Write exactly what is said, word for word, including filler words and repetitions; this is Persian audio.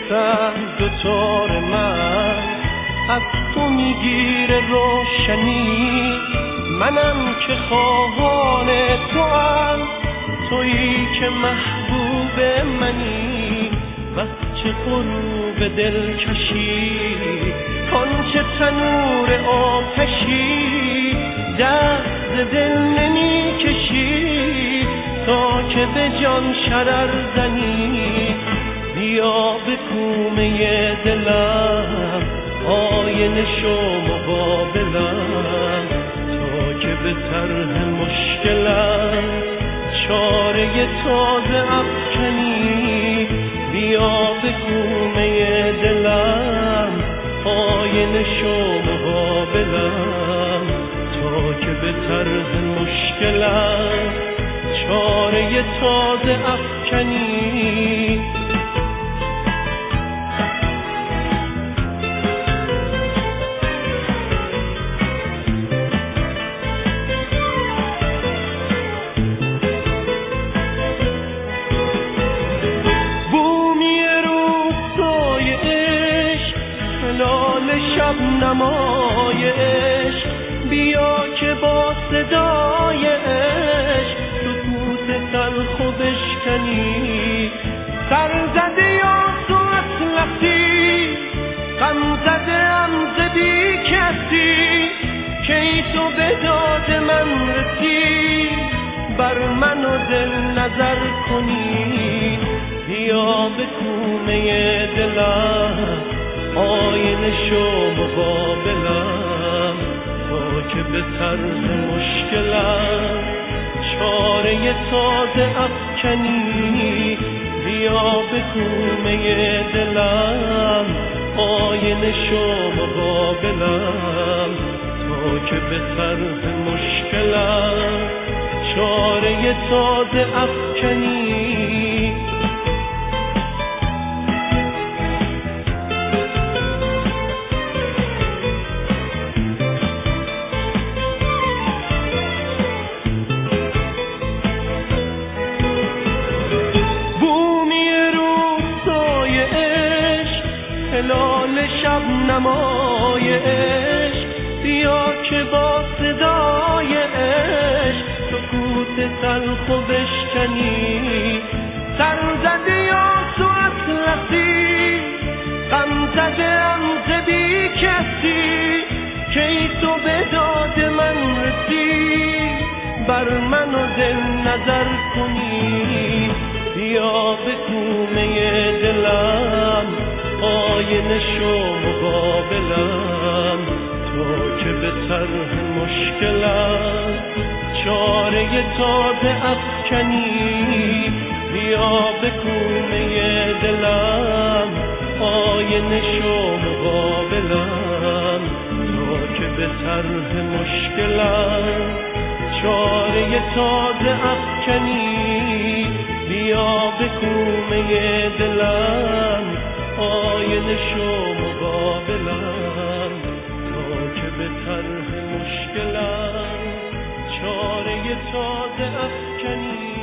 سر دوتار من از تو میگیره روشنی، منم که خواهان تو هم، تویی که محبوب منی. بس چه غروب دلکشی، کن چه تنور آتشی، دست دل نمی کشی تا که به جان شرر زنی. بیا به کومه دلم، آینه شو مقابلم، تا که به طرح مشکلم چاره تازه افکنی. بیا به کومه دلم، آینه شو مقابلم، تا که به طرح مشکلم چاره تازه افکنی. شب نمایش، بیا که با صدای عشق سکوت تلخ و بشکنی. سر زده یا تو اطلسی، غم زده ام ز بی کسی، کی تو به داد من رسی، بر من و دل نظر کنی. بیا به کومه دلم، آینه شو مقابلم، تا که به طرح مشکلم چاره تازه افکنی. بیا به کومه دلم، آینه شو مقابلم، تا که به طرح مشکلم چاره تازه افکنی. هلال شب نمایش، بیا که با صدای عشق سکوت تلخ و بشکنی. سر زده یا تو اطلسی، غم زده ام ز بی کسی، کی تو به داد من رسی، بر من و دل نظر کنی. بیا به کومه دلم، آینه شو مقابلم، تا که به طرح مشکلم چاره تازه افکنی. بیا به کومه دلم، آینه شو مقابلم، تا که به طرح مشکلم چاره تازه افکنی. بیا به کومه دلم، آینه شو مقابلم، تا که به طرح مشکلم چاره تازه افکنی.